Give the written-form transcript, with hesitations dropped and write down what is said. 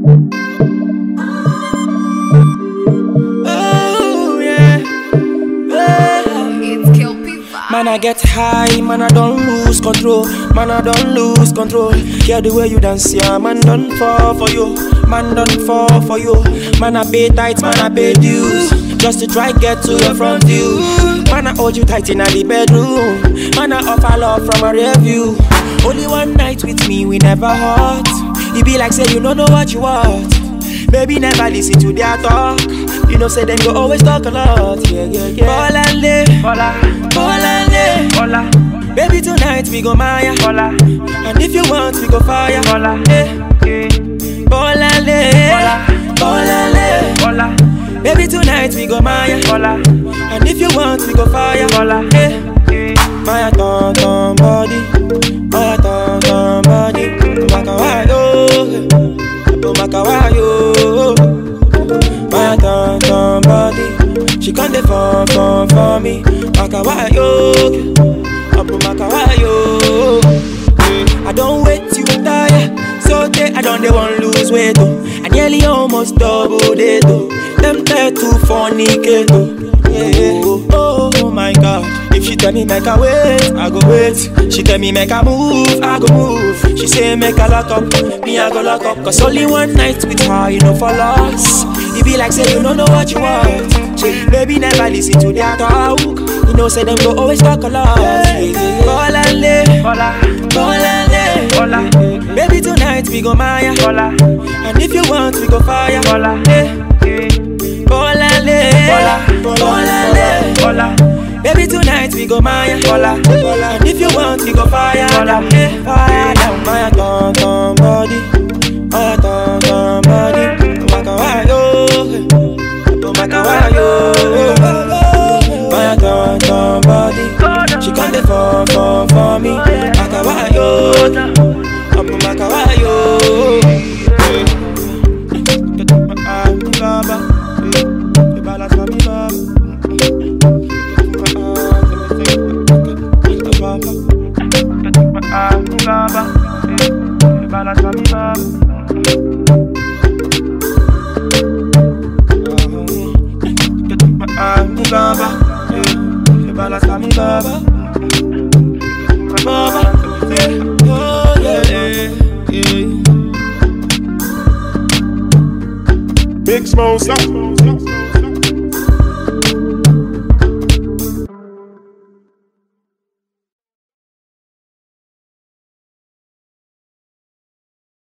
Oh yeah, It's Kelpie vibe. man I get high, man I don't lose control, man I don't lose control. Hear the way you dance, yeah, man don't fall for you, man don't fall for you. Man I pay tight, man I pay dues, just to try get to your front view. Man I hold you tight in the bedroom, man I offer love from a rear view. Only one night with me, we never hurt. You be like say you don't know what you want. Baby never listen to their talk. You know say them go always talk a lot. Yeah, yeah, yeah. Ball and lay, ball and lay. Baby tonight we go Maya. And if you want we go fire. Hey. Ball and lay, ball and lay. Baby tonight we go Maya. And if you want we go fire. Hey. Maya ton body, Maya ton body. Makawayo, Makawayo. Maya ton body, she can't defend for me. Makawayo, Makawayo. I don't wait till you tire, so I don't they want lose weight oh. I nearly almost double it oh. Tempted to fornicate oh. Yeah. Oh my God. If she tell me make her wait, I go wait. She tell me make her move, I go move. She say make her lock up, me I go lock up. Cause only one night with her, you know for loss. You be like say you don't know what you want. Baby never listen to their talk. You know say them go always talk a lot. Ball and lay, ball and lay. Baby tonight we go Maya. And if you want we go fire. Ball and lay, ball and lay. Baby tonight we go Maya. And if you want we go fire. Fire down Maya ton body, Maya ton body. Makawayo, Makawayo. Maya ton body, she can't defend for me. Makawayo, Makawayo. Baba, the balance for me, Baba. Baba, the balance for me, Baba. Baba, the balance for me, Baba. Baba, oh yeah, yeah. Big Smoke.